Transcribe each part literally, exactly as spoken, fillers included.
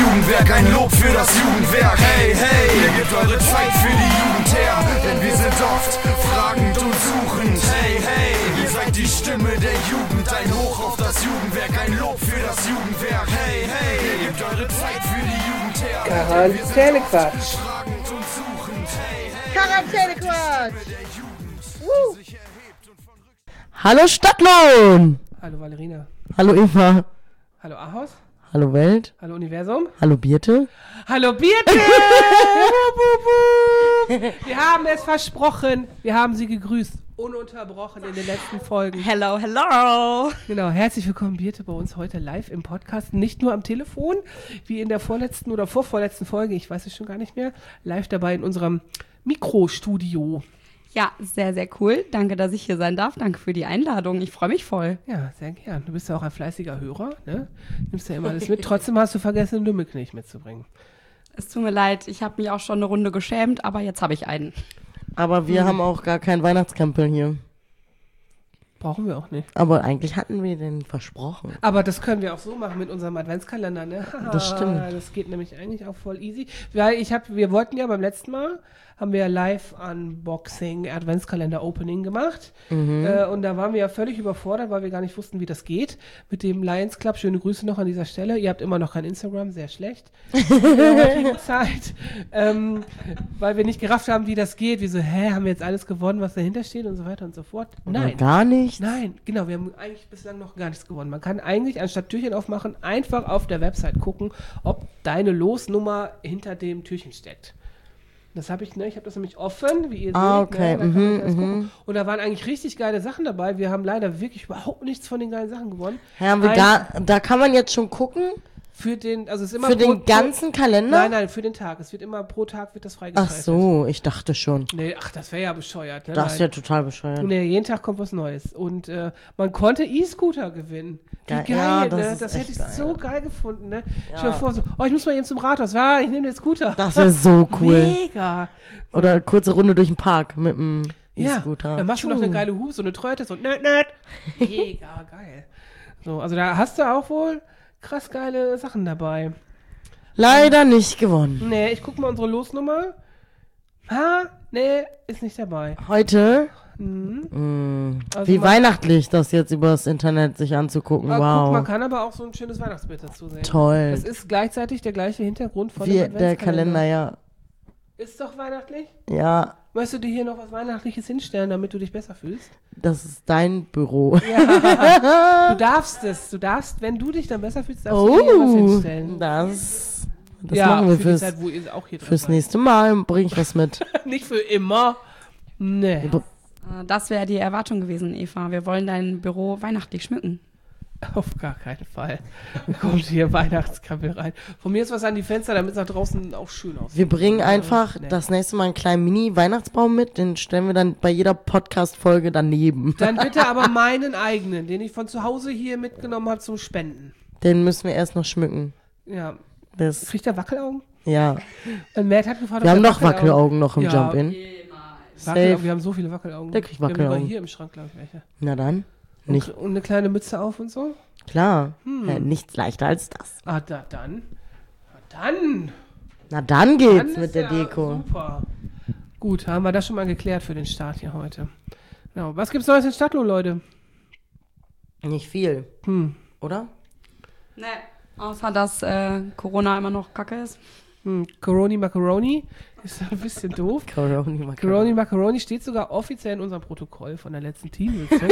Jugendwerk, ein Lob für das Jugendwerk. Hey, hey, ihr gebt eure Zeit für die Jugend her, denn wir sind oft fragend und suchend. Hey, hey, ihr seid die Stimme der Jugend, ein Hoch auf das Jugendwerk, ein Lob für das Jugendwerk. Hey, hey, ihr gebt eure Zeit für die Jugend her, Quarantänequatsch. Quarantänequatsch. Uh. Hallo Stadtlohn! Hallo Valerina. Hallo Eva. Hallo Ahos. Hallo Welt. Hallo Universum. Hallo Birte. Hallo Birte! Wir haben es versprochen. Wir haben sie gegrüßt. Ununterbrochen in den letzten Folgen. Hello, hello. Genau, herzlich willkommen Birte bei uns heute live im Podcast. Nicht nur am Telefon, wie in der vorletzten oder vorvorletzten Folge, ich weiß es schon gar nicht mehr, live dabei in unserem Mikrostudio. Ja, sehr, sehr cool. Danke, dass ich hier sein darf. Danke für die Einladung. Ich freue mich voll. Ja, sehr gern. Du bist ja auch ein fleißiger Hörer, ne? Nimmst ja immer alles mit. Trotzdem hast du vergessen, den Lümmelknecht mitzubringen. Es tut mir leid, ich habe mich auch schon eine Runde geschämt, aber jetzt habe ich einen. Aber wir Hm. haben auch gar keinen Weihnachtskrempel hier. Brauchen wir auch nicht. Aber eigentlich hatten wir den versprochen. Aber das können wir auch so machen mit unserem Adventskalender, ne? Das stimmt. Das geht nämlich eigentlich auch voll easy. Weil ich habe, wir wollten ja beim letzten Mal, haben wir ja Live-Unboxing, Adventskalender-Opening gemacht. Mhm. Äh, und da waren wir ja völlig überfordert, weil wir gar nicht wussten, wie das geht. Mit dem Lions Club, schöne Grüße noch an dieser Stelle. Ihr habt immer noch kein Instagram, sehr schlecht. In der heutigen Zeit. Ähm, weil wir nicht gerafft haben, wie das geht. Wie so, hä, haben wir jetzt alles gewonnen, was dahinter steht und so weiter und so fort. Nein. Oder gar nicht. Nein, genau, wir haben eigentlich bislang noch gar nichts gewonnen. Man kann eigentlich, anstatt Türchen aufmachen, einfach auf der Website gucken, ob deine Losnummer hinter dem Türchen steckt. Das habe ich, ne, ich habe das nämlich offen, wie ihr Ah, seht. okay, Ne, da kann man mhm, das gucken. mhm. Und da waren eigentlich richtig geile Sachen dabei. Wir haben leider wirklich überhaupt nichts von den geilen Sachen gewonnen. Ja, haben wir Ein- gar, da kann man jetzt schon gucken. Für den, also es ist immer Für pro, den ganzen Kalender? Nein, nein, für den Tag. Es wird immer pro Tag wird das Ach freigeschaltet. so, ich dachte schon. Nee, ach, das wäre ja bescheuert. Ne? Das ist ja Nein. total bescheuert. Nee, jeden Tag kommt was Neues. Und äh, man konnte E-Scooter gewinnen. Wie Geil. geil, Ja, das ne? ist Das echt hätte ich geil. so geil gefunden, ne? Ja. Stell dir vor, so, oh, ich muss mal eben zum Rathaus. Ja, ich nehme den Scooter. Das wäre so cool. Mega. Oder kurze Runde durch den Park mit dem Ja, E-Scooter. dann machst du noch eine geile Hube, so eine Tröte, so nöt, nöt. Mega geil. So, also da hast du auch wohl krass geile Sachen dabei. Leider nicht gewonnen. Nee, ich guck mal unsere Losnummer. Ha, nee, ist nicht dabei. Heute, Mhm. mh, Also wie man- weihnachtlich, das jetzt übers Internet sich anzugucken. Ah, Wow. Guck, man kann aber auch so ein schönes Weihnachtsbild dazu sehen. Toll. Das ist gleichzeitig der gleiche Hintergrund von Wie dem der Adventskalender. Kalender, ja. Ist doch weihnachtlich? Ja, Möchtest du dir hier noch was Weihnachtliches hinstellen, damit du dich besser fühlst? das ist dein Büro. Du darfst es. Du darfst, wenn du dich dann besser fühlst, darfst du dir hier was Oh, hinstellen. das, das ja, machen wir für fürs, die Zeit, wo ihr auch hier drin fürs seid. nächste Mal. Bring ich was mit. Nicht für immer. Nee. Äh, Das wäre die Erwartung gewesen, Eva. Wir wollen dein Büro weihnachtlich schmücken. Auf gar keinen Fall. Da kommt hier Weihnachtskrabbel rein. Von mir ist was an die Fenster, damit es nach draußen auch schön aussieht. Wir bringen einfach Nee. das nächste Mal einen kleinen Mini-Weihnachtsbaum mit. Den stellen wir dann bei jeder Podcast-Folge daneben. Dann bitte aber meinen eigenen, den ich von zu Hause hier mitgenommen habe zum Spenden. Den müssen wir erst noch schmücken. Ja. Das, Kriegt der Wackelaugen? ja. Und Matt hat gefragt, Wir ob haben der noch Wackelaugen noch im Ja. Jump-In. Wackelaugen, Safe. wir haben so viele Wackelaugen. Der kriegt Wir haben Wackelaugen. sogar hier im Schrank, glaube ich, welche. Na dann. Und, Nicht. und eine kleine Mütze auf und so. Klar. Hm. Ja, nichts leichter als das. Ah, da, dann. Na dann. Na dann Dann geht's ist mit der ja Deko. Super. Gut, haben wir das schon mal geklärt für den Start hier heute. Genau. Was gibt's Neues in Stadtlohn, Leute? Nicht viel, Hm. oder? Nee. Außer, dass äh, Corona immer noch kacke ist. Hm. Coroni Macaroni ist ein bisschen doof. Coroni, Coroni Macaroni steht sogar offiziell in unserem Protokoll von der letzten Teamsitzung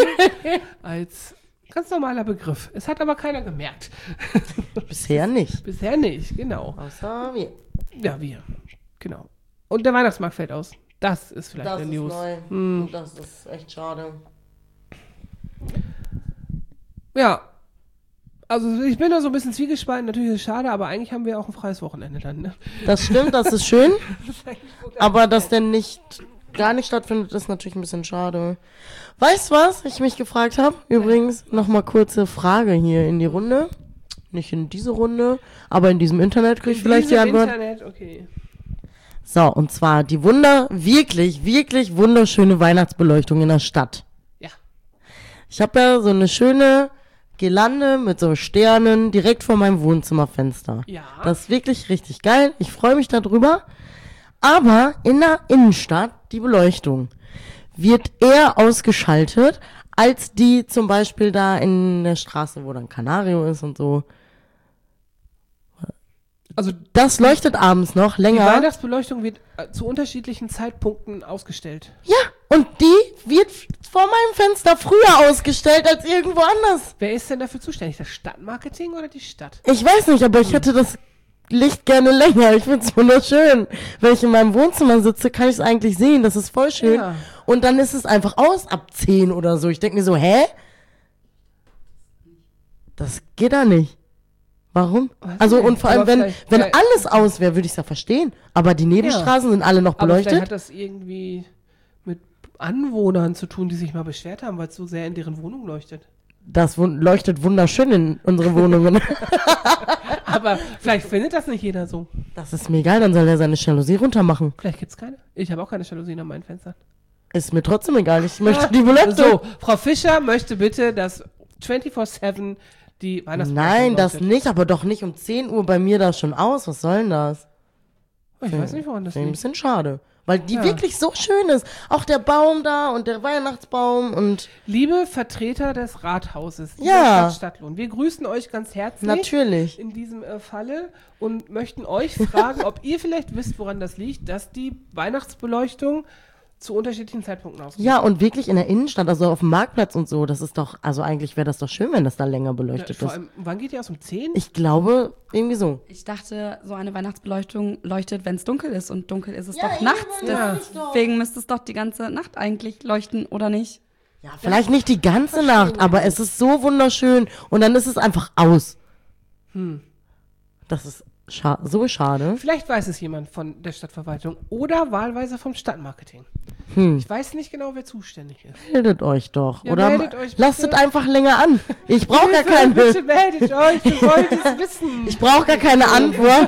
als ganz normaler Begriff. Es hat aber keiner gemerkt. Bisher nicht. Bisher nicht, genau. Außer wir. Ja, wir. Genau. Und der Weihnachtsmarkt fällt aus. Das ist vielleicht Das eine ist News. neu. Hm. Und das ist echt schade. Ja. Also ich bin da so ein bisschen zwiegespalten. Natürlich ist es schade, aber eigentlich haben wir auch ein freies Wochenende dann. Ne? Das stimmt, das ist schön. Das ist eigentlich gut. Aber dass der nicht gar nicht stattfindet, ist natürlich ein bisschen schade. Weißt du, was ich mich gefragt habe? Übrigens, nochmal kurze Frage hier in die Runde. Nicht in diese Runde, aber in diesem Internet kriege ich In vielleicht die diesem Antwort. Internet, okay. So, und zwar die Wunder, wirklich, wirklich wunderschöne Weihnachtsbeleuchtung in der Stadt. Ja. Ich habe ja so eine schöne Girlande mit so Sternen direkt vor meinem Wohnzimmerfenster. Ja. Das ist wirklich richtig geil. Ich freue mich darüber. Aber in der Innenstadt, die Beleuchtung, wird eher ausgeschaltet, als die zum Beispiel da in der Straße, wo dann Canario ist und so. Also Das leuchtet abends noch die länger. Weihnachtsbeleuchtung wird äh, zu unterschiedlichen Zeitpunkten ausgestellt. Ja, und die wird vor meinem Fenster früher ausgestellt als irgendwo anders. Wer ist denn dafür zuständig? Das Stadtmarketing oder die Stadt? Ich weiß nicht, aber ich hätte das Licht gerne länger. Ich find's wunderschön. Wenn ich in meinem Wohnzimmer sitze, kann ich es eigentlich sehen. Das ist voll schön. Ja. Und dann ist es einfach aus ab zehn oder so. Ich denke mir so, hä? Das geht da nicht. Warum? Weiß Also nicht, und vor allem, aber wenn, vielleicht- wenn vielleicht- alles aus wäre, würde ich es ja verstehen. Aber die Nebenstraßen sind alle noch Aber vielleicht beleuchtet. hat das irgendwie mit Anwohnern zu tun, die sich mal beschwert haben, weil es so sehr in deren Wohnung leuchtet. Das wun- leuchtet wunderschön in unsere Wohnungen. Aber vielleicht findet das nicht jeder so. Das ist mir egal, dann soll er seine Jalousie runtermachen. Vielleicht gibt's keine. Ich habe auch keine Jalousien an meinen Fenstern. Ist mir trotzdem egal, ich möchte die Beleuchtung. So, Frau Fischer möchte bitte, dass vierundzwanzig sieben die Weihnachtsbeleuchtung Nein, das leuchtet. nicht, aber doch nicht um zehn Uhr bei mir da schon aus. Was soll denn das? Ich weiß nicht, woran das Finde ich ein liegt. bisschen schade. Weil die Ja. wirklich so schön ist. Auch der Baum da und der Weihnachtsbaum und Liebe Vertreter des Rathauses, dieser Ja. Stadt Stadtlohn, wir grüßen euch ganz herzlich. natürlich. In diesem äh, Falle und möchten euch fragen, ob ihr vielleicht wisst, woran das liegt, dass die Weihnachtsbeleuchtung zu unterschiedlichen Zeitpunkten ausgeht. Ja, und wirklich in der Innenstadt, also auf dem Marktplatz und so, das ist doch, also eigentlich wäre das doch schön, wenn das da länger beleuchtet Vor ist. allem, wann geht die aus? Um zehn? Ich glaube, irgendwie so. Ich dachte, so eine Weihnachtsbeleuchtung leuchtet, wenn es dunkel ist. Und dunkel ist es Ja, doch eben, nachts. ja. Deswegen müsste es doch die ganze Nacht eigentlich leuchten, oder nicht? Ja, vielleicht nicht die ganze Nacht, aber es ist so wunderschön und dann ist es einfach aus. Hm. Das ist scha so schade. Vielleicht weiß es jemand von der Stadtverwaltung oder wahlweise vom Stadtmarketing. Hm. Ich weiß nicht genau, wer zuständig ist. Meldet euch doch. Ja, Oder meldet euch lasst es bitte. einfach länger an. Ich brauche gar Bitte, keine. bitte meldet euch, wir wollen es wissen. Ich brauche gar keine Antwort.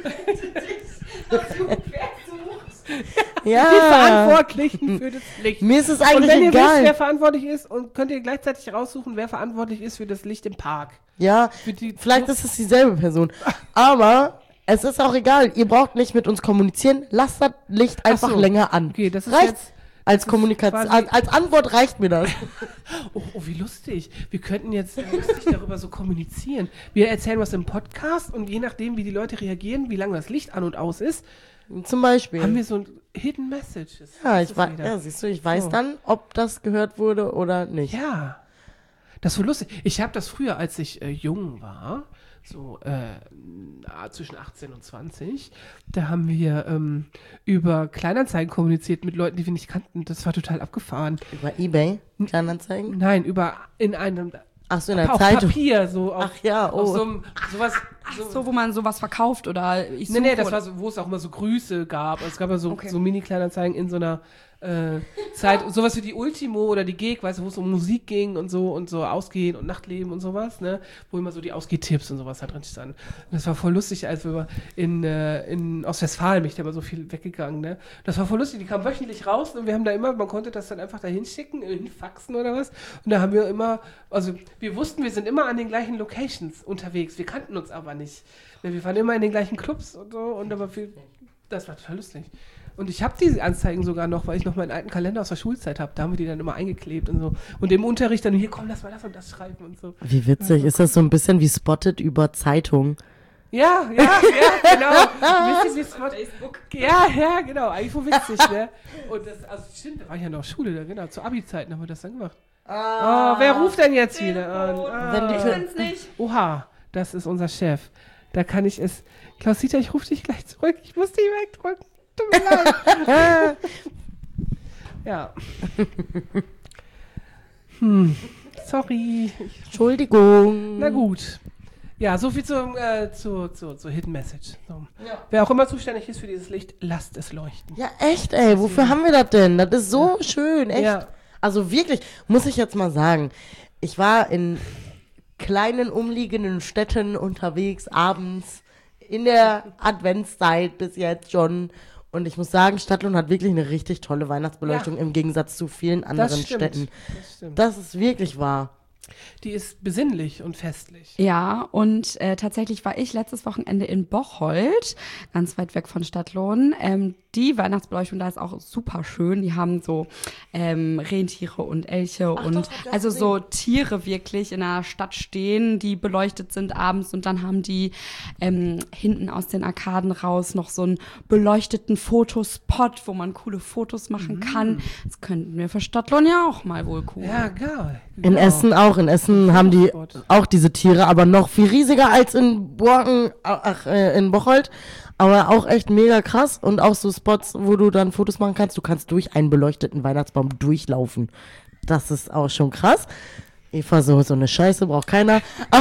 Die Ja. Verantwortlichen für das Licht. Mir ist es Und eigentlich wenn ihr wisst, wer egal. verantwortlich ist, und könnt ihr gleichzeitig raussuchen, wer verantwortlich ist für das Licht im Park. Ja, Für die vielleicht ist es dieselbe Person. Aber es ist auch egal. Ihr braucht nicht mit uns kommunizieren. Lasst das Licht einfach so. länger an. Okay, das ist Reicht. jetzt Als ist Kommunikation, quasi- als, als Antwort reicht mir das. Oh, oh, wie lustig. Wir könnten jetzt lustig darüber so kommunizieren. Wir erzählen was im Podcast und je nachdem, wie die Leute reagieren, wie lange das Licht an und aus ist, Zum Beispiel. haben wir so ein Hidden Messages. ja, Das ich ist weiß, wieder. ja, siehst du, ich weiß So. dann, ob das gehört wurde oder nicht. Ja. Das ist so lustig. Ich habe das früher, als ich äh, jung war, so äh, na, zwischen achtzehn und zwanzig, da haben wir ähm, über Kleinanzeigen kommuniziert mit Leuten, die wir nicht kannten. Das war total abgefahren. Über Ebay, Kleinanzeigen. Nein, über in einem Ach so, in der auf Zeitung. Papier, so auf, Ach ja, auf oh. so einem, sowas. So, So, wo man sowas verkauft oder ich nee, nee, suche das oder- war so, wo es auch immer so Grüße gab. Also es gab ja so, Okay. so Mini-Kleinanzeigen in so einer äh, Zeit, sowas wie die Ultimo oder die Gig, weißt du, wo es um Musik ging und so und so Ausgehen und Nachtleben und sowas, ne, wo immer so die Ausgehtipps und sowas da drin standen. Und das war voll lustig, als wir in, äh, in Ostwestfalen, mich da immer so viel weggegangen, ne. Das war voll lustig, die kamen wöchentlich raus und wir haben da immer, man konnte das dann einfach da hinschicken, äh, hinfaxen oder was. Und da haben wir immer, also wir wussten, wir sind immer an den gleichen Locations unterwegs, wir kannten uns aber nicht. Ne, wir waren immer in den gleichen Clubs und so und aber viel, das war total lustig. Und ich habe diese Anzeigen sogar noch, weil ich noch meinen alten Kalender aus der Schulzeit habe. Da haben wir die dann immer eingeklebt und so. Und im Unterricht dann, hier, komm, lass mal das und das schreiben und so. Wie witzig. Ist das so ein bisschen wie Spotted über Zeitung? Ja, ja, ja, genau. Wisst ihr, wie Spot- Ja, ja, genau. Eigentlich so witzig, ne? Und das, also stimmt, da war ich ja noch Schule, da, genau. Zu Abi-Zeiten haben wir das dann gemacht. Oh, wer ruft denn jetzt wieder an? Ah. Wenn die Ich bin's nicht. Oha, das ist unser Chef. Da kann ich es. Klaus-Dieter, ich rufe dich gleich zurück. Ich muss dich wegdrücken. Tut mir leid. Ja. Hm. Sorry. Entschuldigung. Na gut. Ja, so viel zum, äh, zu, zu, zu Hidden Message. So. Wer auch immer zuständig ist für dieses Licht, lasst es leuchten. Ja, echt, ey. Wofür haben wir das denn? Das ist so schön, echt. Ja. Also wirklich, muss ich jetzt mal sagen, ich war in kleinen umliegenden Städten unterwegs, abends, in der Adventszeit bis jetzt schon. Und ich muss sagen, Stadtlohn hat wirklich eine richtig tolle Weihnachtsbeleuchtung Ja. im Gegensatz zu vielen anderen Das stimmt. Städten. Das stimmt. Das ist wirklich wahr. Die ist besinnlich und festlich. Ja, und äh, tatsächlich war ich letztes Wochenende in Bocholt, ganz weit weg von Stadtlohn. Ähm, die Weihnachtsbeleuchtung da ist auch super schön. Die haben so ähm, Rentiere und Elche Ach und doch, hab ich auch also gesehen. so Tiere wirklich in der Stadt stehen, die beleuchtet sind abends. Und dann haben die ähm, hinten aus den Arkaden raus noch so einen beleuchteten Fotospot, wo man coole Fotos machen kann. Das könnten wir für Stadtlohn ja auch mal wohl cool. Ja, geil. In Genau. Essen auch. In Essen haben die Spot. auch diese Tiere, aber noch viel riesiger als in Borken, ach, äh, in Bocholt. Aber auch echt mega krass. Und auch so Spots, wo du dann Fotos machen kannst. Du kannst durch einen beleuchteten Weihnachtsbaum durchlaufen. Das ist auch schon krass. Eva, so, so eine Scheiße braucht keiner.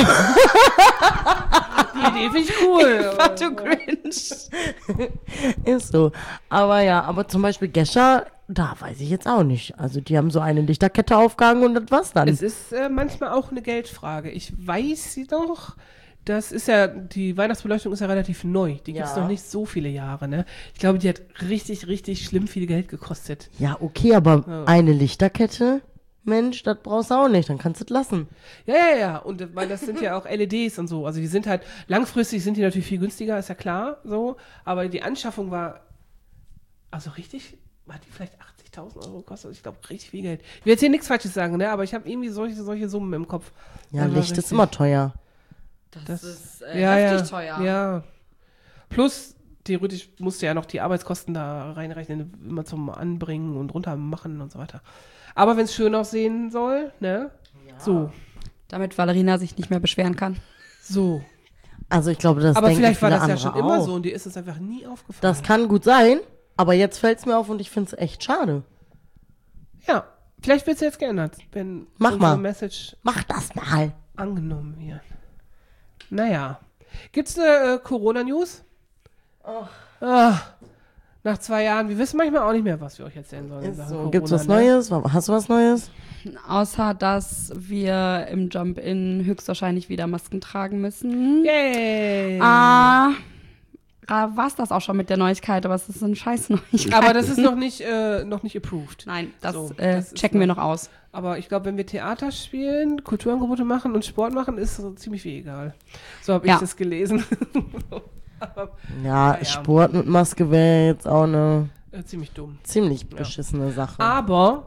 Die Idee finde ich cool. Eva, du Grinch. Ist so. Aber ja, aber zum Beispiel Gescher, da weiß ich jetzt auch nicht. Also die haben so eine Lichterkette aufgehangen und das war's dann. Es ist äh, manchmal auch eine Geldfrage. Ich weiß sie doch. Das ist ja, die Weihnachtsbeleuchtung ist ja relativ neu. Die gibt es Ja. noch nicht so viele Jahre, ne? Ich glaube, die hat richtig, richtig schlimm viel Geld gekostet. Ja, okay, aber Ja. eine Lichterkette, Mensch, das brauchst du auch nicht, dann kannst du es lassen. Ja, ja, ja. Und äh, weil das sind ja auch L E Ds und so. Also die sind halt, langfristig sind die natürlich viel günstiger, ist ja klar, so. Aber die Anschaffung war, also richtig, hat die vielleicht achtzigtausend Euro gekostet? Ich glaube, richtig viel Geld. Ich will jetzt hier nichts Falsches sagen, ne? Aber ich habe irgendwie solche, solche Summen im Kopf. Ja, Das war Licht ist richtig- immer teuer. Das, Das- ist äh, ja, heftig ja, teuer. Ja. Plus, theoretisch musst du ja noch die Arbeitskosten da reinrechnen, immer zum Anbringen und runter machen und so weiter. Aber wenn es schön aussehen soll, ne? So, Damit Valerina sich nicht mehr beschweren kann. so. Also ich glaube, das Aber denken vielleicht war viele das ja andere schon immer auch. so und dir ist es einfach nie aufgefallen. Das kann gut sein, aber jetzt fällt es mir auf und ich finde es echt schade. Ja, vielleicht wird es jetzt geändert, wenn Mach unsere mal. Message Mach das mal. angenommen wird. Naja. Gibt's eine äh, Corona-News? Ah, nach zwei Jahren, wir wissen manchmal auch nicht mehr, was wir euch erzählen sollen. in Ist Sachen so. Corona, Gibt's was ne? Neues? Hast du was Neues? Außer, dass wir im Jump-In höchstwahrscheinlich wieder Masken tragen müssen. Yay! Ah, da war's das auch schon mit der Neuigkeit, aber es ist eine scheiß Neuigkeit. Aber das ist noch nicht, äh, noch nicht approved. Nein, das, So, äh, das ist checken wir noch- noch aus. Aber ich glaube, wenn wir Theater spielen, Kulturangebote machen und Sport machen, ist so ziemlich viel egal. So habe ich Ja. das gelesen. Aber, Ja, Naja. Sport mit Maske wäre jetzt auch eine äh, ziemlich dumm. ziemlich beschissene Sache. Aber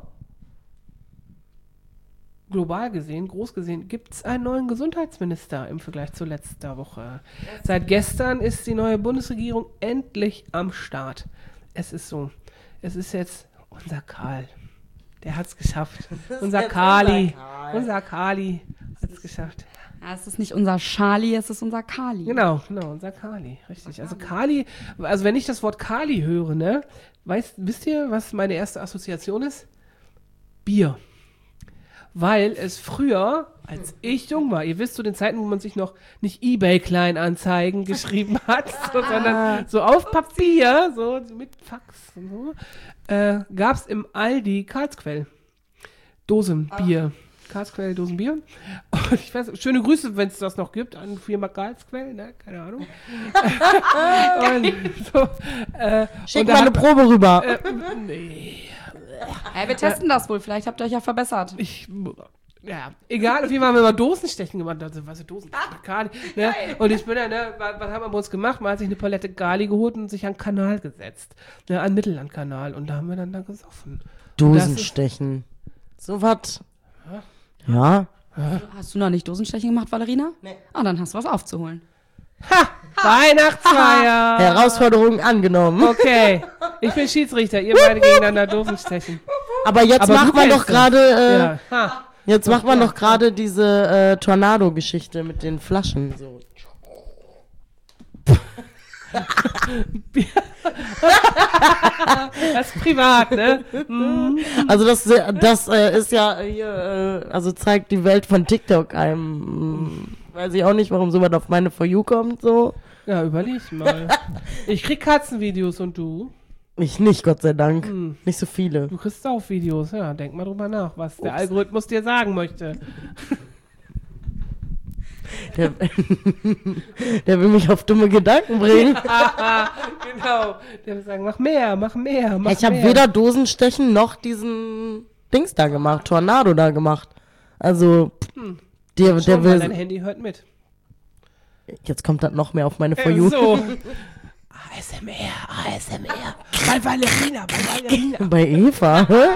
global gesehen, groß gesehen, gibt es einen neuen Gesundheitsminister im Vergleich zu letzter Woche. Seit gestern ist die neue Bundesregierung endlich am Start. Es ist so. Es ist jetzt unser Karl. Der hat es geschafft. Unser jetzt Kali. unser Karl. Unser Kali hat es geschafft. Ja, es ist nicht unser Charlie, es ist unser Kali. Genau, genau, unser Kali, richtig. Also Kali, also wenn ich das Wort Kali höre, ne, weißt, wisst ihr, was meine erste Assoziation ist? Bier. Weil es früher, als ich jung war, ihr wisst zu den Zeiten, wo man sich noch nicht eBay-Kleinanzeigen geschrieben hat, so, sondern so auf Papier, so mit Fax und so, äh, gab es im Aldi Karlsquell. Dosenbier. Karlsquell, Dosenbier. Und ich weiß, schöne Grüße, wenn es das noch gibt, an Firma Karlsquell, ne? Keine Ahnung. und so, äh, Schick und da mal eine hat- Probe rüber. Äh, nee. Ja, wir testen das wohl, vielleicht habt ihr euch ja verbessert. Ich, ja, egal, auf jeden Fall haben wir mal Dosenstechen gemacht. Also, was ist Dosenstechen? Kali, ne? Und ich bin ja, ne, was, was haben wir bei uns gemacht? Man hat sich eine Palette Gali geholt und sich an den Kanal gesetzt. Ne, an den Mittellandkanal. Und da haben wir dann da gesoffen. Dosenstechen. So was. Ja. Hast du noch nicht Dosenstechen gemacht, Valerina? Nee. Ah, dann hast du was aufzuholen. Ha! Weihnachtsfeier! Herausforderung angenommen. Okay, ich bin Schiedsrichter, ihr beide gegeneinander Dosenstechen. Aber jetzt Aber macht du man kennst doch das. gerade äh, Ja. Ha. jetzt macht man Ja. doch gerade diese äh, Tornado-Geschichte mit den Flaschen. So. Das ist privat, ne? Mhm. Also das, das äh, ist ja hier, äh, also zeigt die Welt von TikTok einem. Mh, weiß ich auch nicht, warum sowas auf meine For You kommt, so. Ja, überleg mal. Ich krieg Katzenvideos und du? Ich nicht, Gott sei Dank. Hm. Nicht so viele. Du kriegst auch Videos, ja. Denk mal drüber nach, was der Algorithmus dir sagen möchte. Der, der will mich auf dumme Gedanken bringen. Genau. Der will sagen, mach mehr, mach mehr, mach Ich habe mehr. weder Dosenstechen noch diesen Dings da gemacht, Tornado da gemacht. Also, Hm. der, Schon der mal, dein will. Handy hört mit. Jetzt kommt das noch mehr auf meine For You. So. A S M R, A S M R. Bei Valerina, bei Valerina. Bei Eva, hä?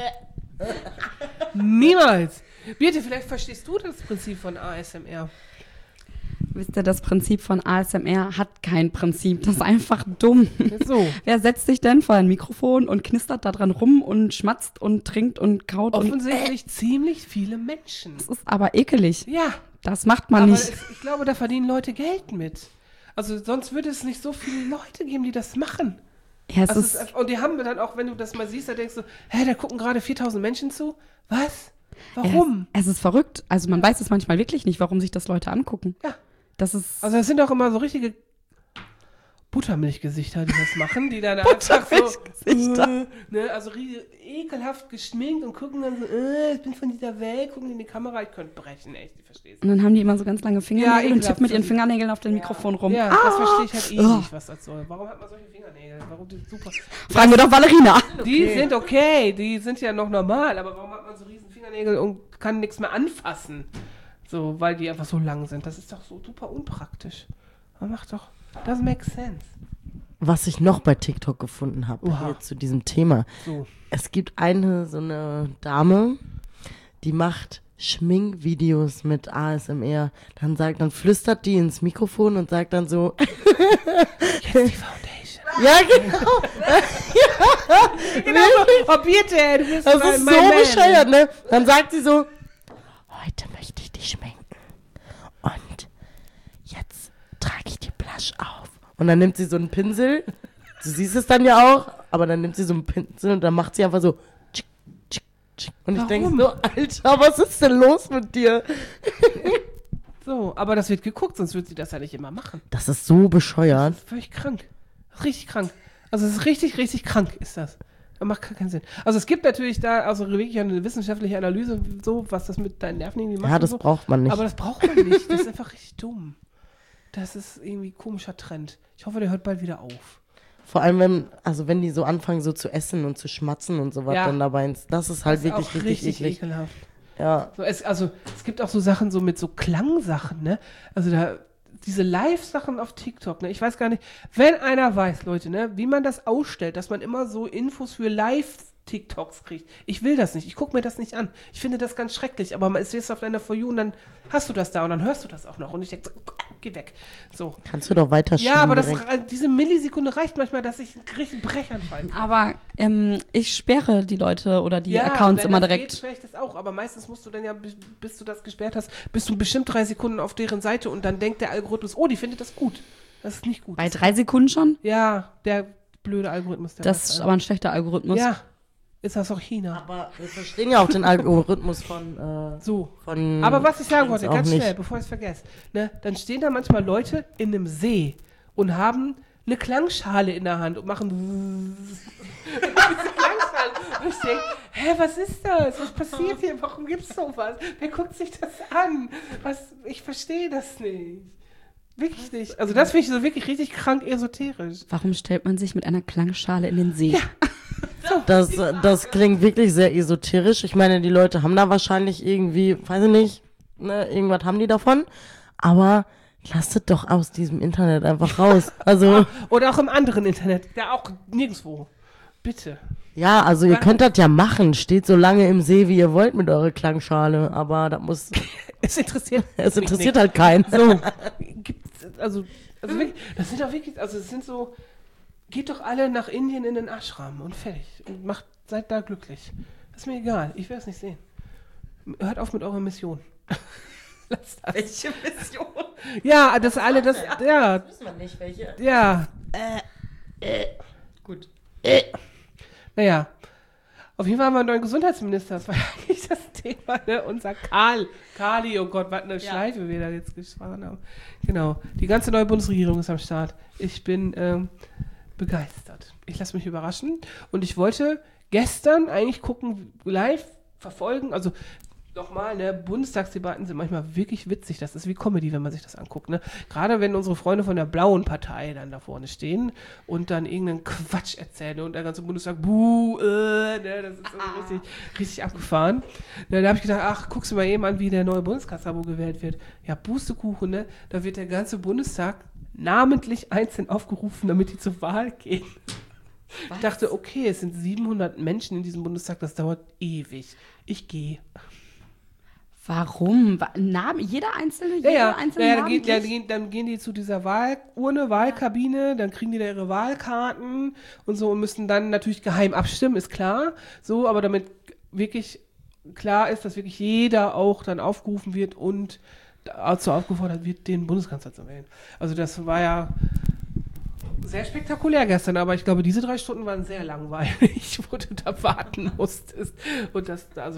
Niemals. Birte, vielleicht verstehst du das Prinzip von A S M R. Wisst ihr, das Prinzip von A S M R hat kein Prinzip. Das ist einfach dumm. So. Wer setzt sich denn vor ein Mikrofon und knistert da dran rum und schmatzt und trinkt und kaut und... Offensichtlich ziemlich viele Menschen. Das ist aber ekelig. Ja, Das macht man aber nicht. es, ich glaube, da verdienen Leute Geld mit. Also sonst würde es nicht so viele Leute geben, die das machen. Ja, es Also ist, es ist, und die haben dann auch, wenn du das mal siehst, da denkst du, hä, da gucken gerade viertausend Menschen zu? Was? Warum? Es, es ist verrückt. Also man weiß es manchmal wirklich nicht, warum sich das Leute angucken. Ja. Das ist... Also das sind auch immer so richtige Buttermilchgesichter, die das machen, die dann einfach so, Buttermilchgesichter. äh, ne, also rie- ekelhaft geschminkt und gucken dann so, äh, ich bin von dieser Welt, gucken in die Kamera, ich könnte brechen, echt, ich verstehe es. Und dann haben die immer so ganz lange Fingernägel Ja, und ekelhaft. tippen mit ihren Fingernägeln auf dem Mikrofon rum. Ja, ah! das verstehe ich halt eh Oh. nicht, was das soll. Warum hat man solche Fingernägel? Warum die super? Fragen wir doch Valerina. Die sind okay, die sind ja noch normal, aber warum hat man so riesen Fingernägel und kann nichts mehr anfassen? So, weil die einfach so lang sind. Das ist doch so super unpraktisch. Man macht doch, das makes sense. Was ich noch bei TikTok gefunden habe, Oha. hier zu diesem Thema. So. Es gibt eine, so eine Dame, die macht Schminkvideos mit A S M R. Dann sagt, dann flüstert die ins Mikrofon und sagt dann so, Jetzt die Foundation. ja genau, Genau, oh bitte, du bist das mein, ist so mein Man. bescheuert, ne? Dann sagt sie so, heute möchte ich dich schminken und jetzt trage ich die Blush auf. Und dann nimmt sie so einen Pinsel, du siehst es dann ja auch, aber dann nimmt sie so einen Pinsel und dann macht sie einfach so tschick, tschick, tschick. Und ich denke Warum? so, Alter, was ist denn los mit dir? So, aber das wird geguckt, sonst würde sie das ja nicht immer machen. Das ist so bescheuert. Das ist völlig krank. Das ist richtig krank. Also es ist richtig, richtig krank, ist das. Das macht gar keinen Sinn. Also es gibt natürlich da also wirklich eine wissenschaftliche Analyse, so was das mit deinen Nerven irgendwie macht. Ja, und das so. braucht man nicht. Aber das braucht man nicht. Das ist einfach richtig dumm. Das ist irgendwie ein komischer Trend. Ich hoffe, der hört bald wieder auf. Vor allem, wenn, also wenn die so anfangen, so zu essen und zu schmatzen und so was Ja. dann dabei ist, das ist halt Das ist wirklich auch richtig, richtig eklig. ekelhaft. Ja. So, es, also es gibt auch so Sachen so mit so Klangsachen, ne? Also da diese Live-Sachen auf TikTok, ne? Ich weiß gar nicht, wenn einer weiß, Leute, ne, wie man das ausstellt, dass man immer so Infos für Live-TikToks kriegt. Ich will das nicht, ich gucke mir das nicht an. Ich finde das ganz schrecklich, aber man ist jetzt auf deiner For You und dann hast du das da und dann hörst du das auch noch und ich denke, so, geh weg. So. Kannst du doch weiterschieben. Ja, aber das, direkt. diese Millisekunde reicht manchmal, dass ich einen richtigen Brechanfall kriege. Aber ähm, ich sperre die Leute oder die Ja, Accounts wenn immer das direkt. Geht, sperre ich das auch, aber meistens musst du dann ja, bis, bis du das gesperrt hast, bist du bestimmt drei Sekunden auf deren Seite und dann denkt der Algorithmus, oh, die findet das gut. Das ist nicht gut. Bei drei Sekunden schon? Ja, der blöde Algorithmus. Der Das macht ist alles. aber ein schlechter Algorithmus. Ja, ist das auch China. Aber wir verstehen ja auch den Algorithmus von, äh, So. von Aber was ich sagen Dings wollte, auch ganz nicht. schnell, bevor ich es vergesse, ne, dann stehen da manchmal Leute in einem See und haben eine Klangschale in der Hand und machen diese Klangschale. Und ich denke, hä, was ist das? Was passiert hier? Warum gibt's sowas? Wer guckt sich das an? Was? Ich verstehe das nicht. Wirklich nicht. Also das finde ich so wirklich richtig krank esoterisch. Warum stellt man sich mit einer Klangschale in den See? Ja. Das, das klingt wirklich sehr esoterisch. Ich meine, die Leute haben da wahrscheinlich irgendwie, weiß ich nicht, ne, irgendwas haben die davon. Aber lasst doch aus diesem Internet einfach raus. Also, Oder auch im anderen Internet. Ja, auch nirgendwo. Bitte. ja, also ihr könnt das ja machen. Steht so lange im See, wie ihr wollt mit eurer Klangschale. Aber das muss, Es interessiert es mich interessiert nicht. halt keinen. So, gibt's, also, also wirklich, das sind auch wirklich, also es sind so, geht doch alle nach Indien in den Ashram und fertig. Und macht, seid da glücklich. Das ist mir egal, ich will es nicht sehen. Hört auf mit eurer Mission. Lasst das. Welche Mission? Ja, das alle, das, ja, Wissen wir nicht, welche. ja, Gut. naja. Auf jeden Fall haben wir einen neuen Gesundheitsminister. Das war ja eigentlich das Thema, ne? Unser Karl. Kali, oh Gott, was eine Schleife wir da jetzt gesprochen haben. Genau. Die ganze neue Bundesregierung ist am Start. Ich bin ähm, begeistert. Ich lasse mich überraschen. Und ich wollte gestern eigentlich gucken, live verfolgen. Also Nochmal, ne, Bundestagsdebatten sind manchmal wirklich witzig. Das ist wie Comedy, wenn man sich das anguckt, ne. Gerade wenn unsere Freunde von der blauen Partei dann da vorne stehen und dann irgendeinen Quatsch erzählen und der ganze Bundestag, buh, äh, ne, das ist also richtig, richtig abgefahren. Ne, da habe ich gedacht, ach, guckst du mal eben an, wie der neue Bundeskanzler wo gewählt wird. Ja, Pustekuchen, ne, da wird der ganze Bundestag namentlich einzeln aufgerufen, damit die zur Wahl gehen. Was? Ich dachte, okay, es sind siebenhundert Menschen in diesem Bundestag, das dauert ewig. Ich gehe. Warum? Namen, jeder einzelne, ja, jeder ja. einzelne ja, dann, gehen, dann, gehen, dann gehen die zu dieser Wahlurne, Wahlkabine, dann kriegen die da ihre Wahlkarten und so und müssen dann natürlich geheim abstimmen, ist klar. So, aber damit wirklich klar ist, dass wirklich jeder auch dann aufgerufen wird und dazu aufgefordert wird, den Bundeskanzler zu wählen. Also das war ja sehr spektakulär gestern, aber ich glaube, diese drei Stunden waren sehr langweilig, wo du da warten musstest. Und das, also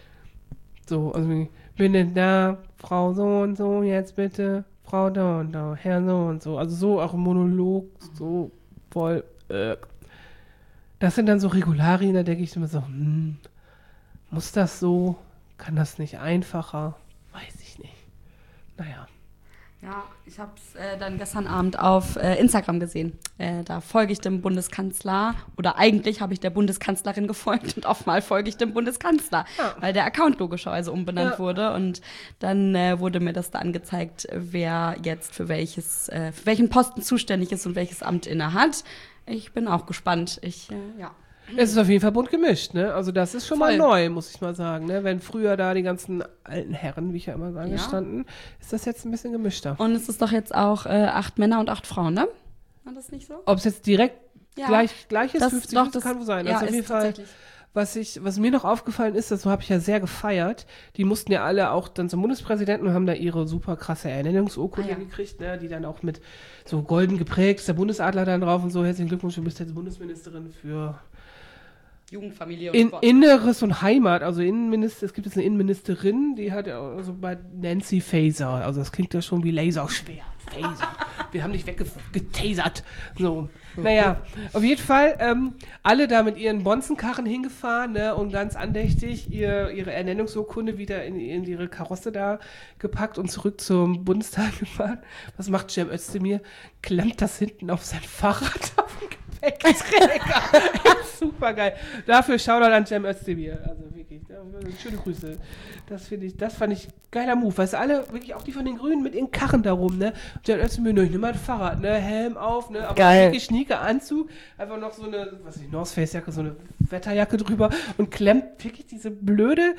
so, also bin denn da, Frau so und so, jetzt bitte, Frau da und da, Herr so und so. Also so auch ein Monolog, so voll, äh. Das sind dann so Regularien, da denke ich immer so, hm, muss das so? Kann das nicht einfacher? Weiß ich nicht. Naja. Ja, ich habe es äh, dann gestern Abend auf äh, Instagram gesehen. Äh, da folge ich dem Bundeskanzler oder eigentlich habe ich der Bundeskanzlerin gefolgt und oftmal folge ich dem Bundeskanzler, ja. weil der Account logischerweise umbenannt ja. wurde und dann äh, wurde mir das da angezeigt, wer jetzt für welches, äh, für welchen Posten zuständig ist und welches Amt inne hat. Ich bin auch gespannt. Ich, äh, ja. Es ist auf jeden Fall bunt gemischt, ne? Also das ist schon Voll. mal neu, muss ich mal sagen, ne? Wenn früher da die ganzen alten Herren, wie ich ja immer sage, ja. standen, ist das jetzt ein bisschen gemischter. Und es ist doch jetzt auch äh, acht Männer und acht Frauen, ne? War das nicht so? Ob es jetzt direkt ja. gleich, gleich ist, das, fünfzig, doch, fünfzig das kann wohl sein. Ja, also auf jeden Fall, was ich, was mir noch aufgefallen ist, das habe ich ja sehr gefeiert, die mussten ja alle auch dann zum Bundespräsidenten und haben da ihre super krasse Ernennungsurkunde ah, ja. gekriegt, ne? Die dann auch mit so golden geprägt, ist der Bundesadler dann drauf und so, herzlichen Glückwunsch, du bist jetzt Bundesministerin für Jugendfamilie und In, Sport. Inneres und Heimat, also Innenminister, es gibt jetzt eine Innenministerin, die hat ja also bei Nancy Faeser, also das klingt ja schon wie Laserschwert. Faeser. Wir haben dich weggetasert. So, naja, auf jeden Fall ähm, alle da mit ihren Bonzenkarren hingefahren, ne, und ganz andächtig ihr, ihre Ernennungsurkunde wieder in, in ihre Karosse da gepackt und zurück zum Bundestag gefahren. Was macht Cem Özdemir? Klemmt das hinten auf sein Fahrrad auf den Gepäckträger. Super geil. Dafür Shoutout an Cem Özdemir. Also wirklich, schöne Grüße. Das finde ich, das fand ich geiler Move. Weißt du, alle, wirklich auch die von den Grünen mit ihren Karren da rum, ne? Cem Özdemir, ne, ich nehme mal ein Fahrrad, ne? Helm auf, ne? Aber geil. wirklich schnieke Anzug, einfach noch so eine, was weiß ich, North Face Jacke, so eine Wetterjacke drüber und klemmt wirklich diese blöde,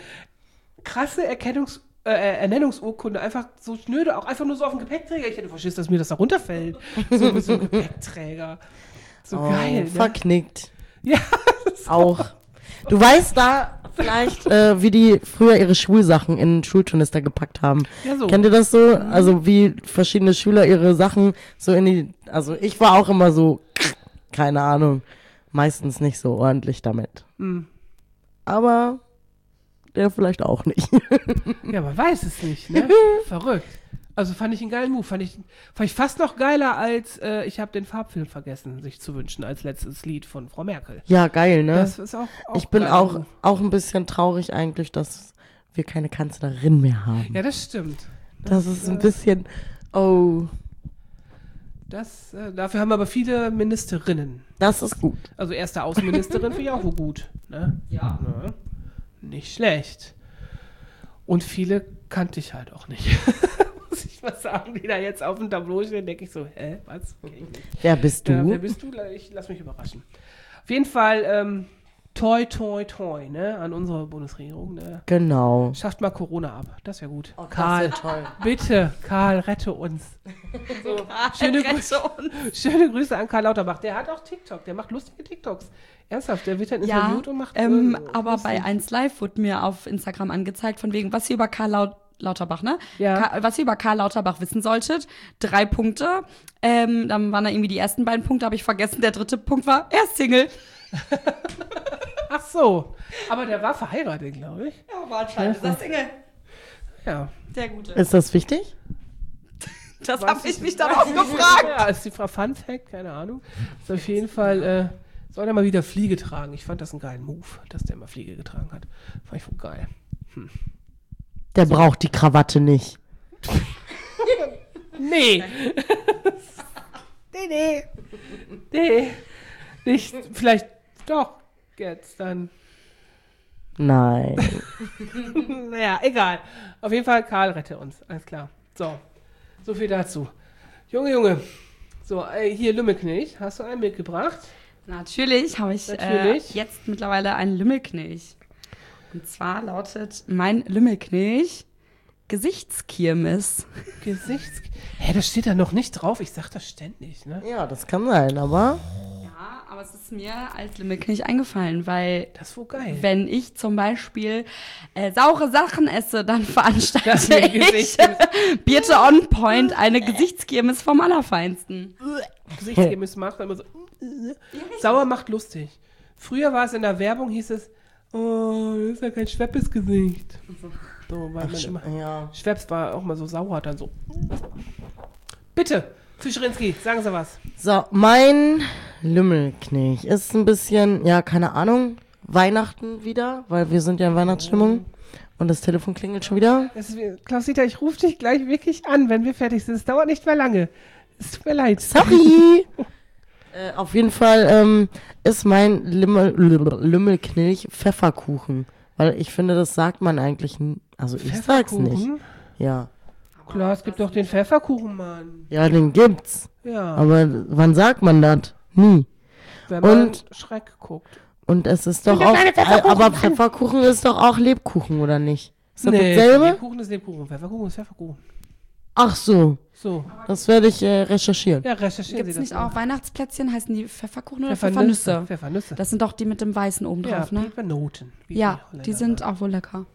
krasse Erkennungs- Äh, Ernennungsurkunde einfach so schnöde, auch einfach nur so auf dem Gepäckträger. Ich hätte verschissen, dass mir das da runterfällt. So mit so einem Gepäckträger. So oh, geil. Ne? Verknickt. Ja. Auch. Du weißt da vielleicht, äh, wie die früher ihre Schulsachen in den Schulturnister gepackt haben. Ja, so. Kennt ihr das so? Also wie verschiedene Schüler ihre Sachen so in die, also ich war auch immer so, keine Ahnung, meistens nicht so ordentlich damit. Mhm. Aber der vielleicht auch nicht. Ja, man weiß es nicht, ne? Verrückt. Also fand ich einen geilen Move. Fand ich, fand ich fast noch geiler als äh, Ich habe den Farbfilm vergessen, sich zu wünschen, als letztes Lied von Frau Merkel. Ja, geil, ne? Das ist auch, auch ich bin geil. auch, auch ein bisschen traurig eigentlich, dass wir keine Kanzlerin mehr haben. Ja, das stimmt. Das, das ist ein äh, bisschen, oh. Das, äh, dafür haben wir aber viele Ministerinnen. Das ist gut. Also erste Außenministerin finde ich auch wohl gut. Ne? Ja. Ne? Nicht schlecht. Und viele kannte ich halt auch nicht. Muss ich mal sagen, die da jetzt auf dem Tableau stehen, denke ich so, hä, was? Okay. Wer bist du? Ja, wer bist du? Ich lass mich überraschen. Auf jeden Fall, ähm, toi, toi, toi, ne, an unsere Bundesregierung, ne. Genau. Schafft mal Corona ab, das wäre gut. Oh, Karl, das toll. Bitte, Karl, rette uns. So, Karl, schöne, rette Grüße, uns. schöne Grüße an Karl Lauterbach. Der hat auch TikTok, der macht lustige TikToks. Ernsthaft, der wird dann Ja, interviewt und macht ähm, äh, aber lustig. bei eins Live wurde mir auf Instagram angezeigt, von wegen, was ihr über Karl Laut Lauterbach, ne? Ja. Ka- was ihr über Karl Lauterbach wissen solltet. Drei Punkte. Ähm, dann waren da irgendwie die ersten beiden Punkte, habe ich vergessen. Der dritte Punkt war, er ist Single. Ach so, aber der war verheiratet, glaube ich. Ja, war anscheinend. Ist er Single. Ja. Der Gute. Ist das wichtig? Das Weiß habe ich ich mich nicht. dann auch gefragt. Ja, ist die Frau Fun Fact, keine Ahnung. Ist auf jeden Fall, äh, soll er mal wieder Fliege tragen. Ich fand das einen geilen Move, dass der mal Fliege getragen hat. Fand ich voll geil. Hm. Der braucht die Krawatte nicht. Nee. nee, nee. Nee. Nicht, vielleicht doch jetzt dann. Nein. Naja, egal. Auf jeden Fall, Karl rette uns. Alles klar. So. So viel dazu. Junge, Junge. So, äh, hier Lümmelknilch. Hast du einen mitgebracht? Natürlich habe ich Natürlich. Äh, jetzt mittlerweile einen Lümmelknilch. Und zwar lautet mein Lümmelknilch Gesichtskirmes. Gesichts... Hä, das steht da noch nicht drauf. Ich sag das ständig, ne? Ja, das kann sein, aber... Ja, aber es ist mir als Lümmelknilch eingefallen, weil Das ist wohl geil. wenn ich zum Beispiel äh, saure Sachen esse, dann Das veranstalte mir ich Gesicht- Birte On Point eine Gesichtskirmes vom Allerfeinsten. Gesichtskirmes macht immer so... Sauer macht lustig. Früher war es in der Werbung, hieß es, oh, das ist ja kein Schweppes-Gesicht. So, weil man immer... Ja. Schweppes war auch mal so sauer, dann so. Bitte, Fischerinski, sagen Sie was. So, mein Lümmelknilch ist ein bisschen, ja, keine Ahnung, Weihnachten wieder, weil wir sind ja in Weihnachtsstimmung und das Telefon klingelt schon wieder. Das ist, wie- Klaus-Dieter, ich rufe dich gleich wirklich an, wenn wir fertig sind. Es dauert nicht mehr lange. Es tut mir leid. Sorry! äh, auf jeden Fall ähm, ist mein Lümmel, Lümmelknilch Pfefferkuchen, weil ich finde, das sagt man eigentlich, n- also ich sag's nicht. Pfefferkuchen? Ja. Klar, es gibt doch den Pfefferkuchen, Mann. Ja, den gibt's. Ja, Aber wann sagt man das? Nie. wenn man und- Schreck guckt. Und es ist doch der auch, kleine Pfefferkuchen. aber Pfefferkuchen ist doch auch Lebkuchen, oder nicht? Ist das Nee, dasselbe? Lebkuchen ist Lebkuchen, Pfefferkuchen ist Pfefferkuchen. Ach so, So, das werde ich äh, recherchieren. ja, recherchieren Gibt es Sie nicht das mal. auch Weihnachtsplätzchen? Heißen die Pfefferkuchen oder Pfeffernüsse. Pfeffernüsse? Pfeffernüsse. Das sind doch die mit dem Weißen oben Ja, drauf, ne? Pfeffernoten. wie Ja, Holländer die sind sagen. auch wohl lecker.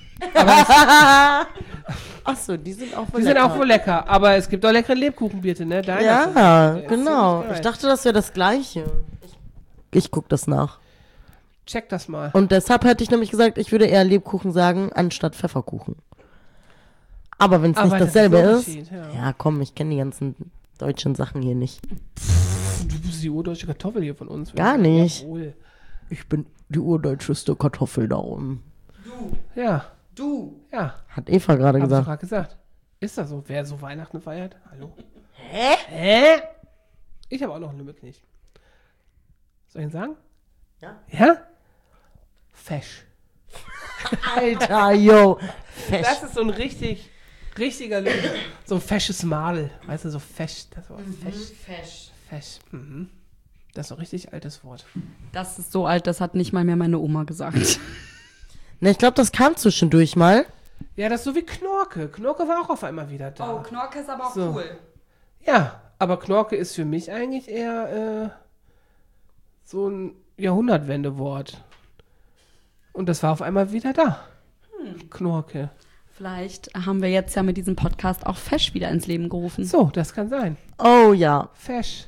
Ach so, die sind auch wohl Die sind auch wohl lecker, aber es gibt auch leckere Lebkuchen, Birte, ne? Deiner Ja, zum Beispiel. Der ist genau. ziemlich geil. Ich dachte, das wäre das Gleiche. Ich, ich guck das nach. Check das mal. Und deshalb hätte ich nämlich gesagt, ich würde eher Lebkuchen sagen, anstatt Pfefferkuchen. Aber wenn es Aber nicht das ist dasselbe ein ist, Unterschied, ja. ja komm, ich kenne die ganzen deutschen Sachen hier nicht. Du bist die urdeutsche Kartoffel hier von uns. Gar nicht. Jawohl. Ich bin die urdeutscheste Kartoffel da oben. Ja, Du! ja. Hat Eva gerade Hab ich gesagt. gerade gesagt. Ist das so? Wer so Weihnachten feiert? Hallo? Hä? Hä? Ich habe auch noch einen Lümmelknilch. Soll ich ihn sagen? Ja. Ja? Fesch. Alter, yo. Fesch. Das ist so ein richtig, richtiger Lümmel. So ein fesches Madel. Weißt du, so fesch. Das war fesch. Fesch. Fesch. Mhm. Das ist so ein richtig altes Wort. Das ist so alt, das hat nicht mal mehr meine Oma gesagt. Ne, ich glaube, das kam zwischendurch mal. Ja, das ist so wie Knorke. Knorke war auch auf einmal wieder da. Oh, Knorke ist aber auch So. cool. Ja, aber Knorke ist für mich eigentlich eher äh, so ein Jahrhundertwendewort. Und das war auf einmal wieder da. Knorke. Vielleicht haben wir jetzt ja mit diesem Podcast auch Fesch wieder ins Leben gerufen. So, das kann sein. Oh ja. Fesch.